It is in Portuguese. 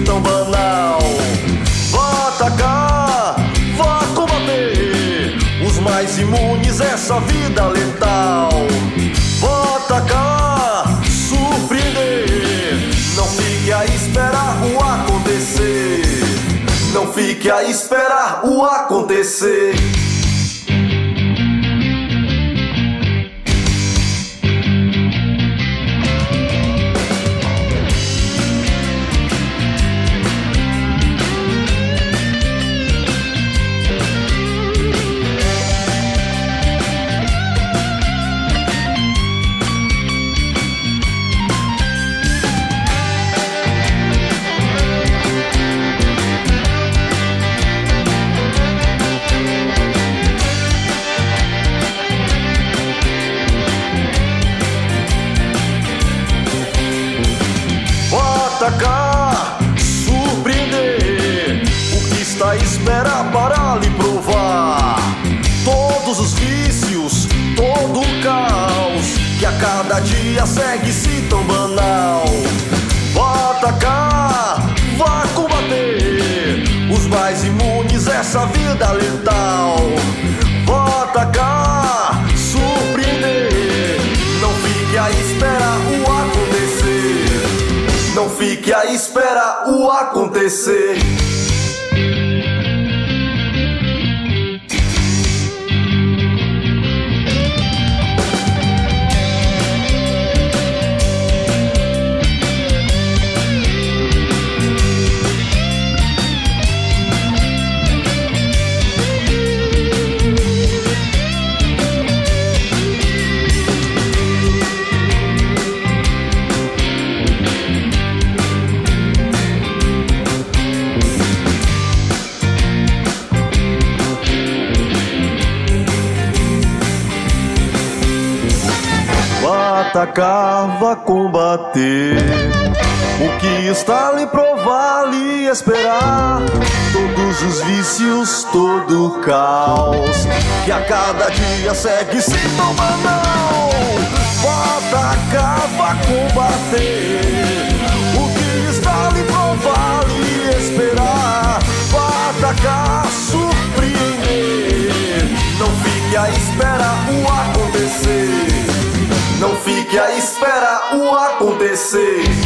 tão banal. Vá atacar, vá combater os mais imunes, essa vida letal. Vá atacar, surpreender. Não fique a esperar o acontecer. Não fique a esperar o acontecer. Atacar, surpreender. O que está à espera para lhe provar? Todos os vícios, todo o caos que a cada dia segue-se tão banal. Vá atacar, vá combater os mais imunes, essa vida letal. Vá atacar, surpreender. Não fique a esperar o acontecer. Não fique a esperar o acontecer. Vá atacar, vá combater o que está lhe provar, lhe esperar. Todos os vícios, todo o caos que a cada dia segue-se tão banal. Vá atacar, vá combater o que está lhe provar, lhe esperar. Vá atacar, surpreender. Não fique a esperar o acontecer. Não fique a esperar o acontecer.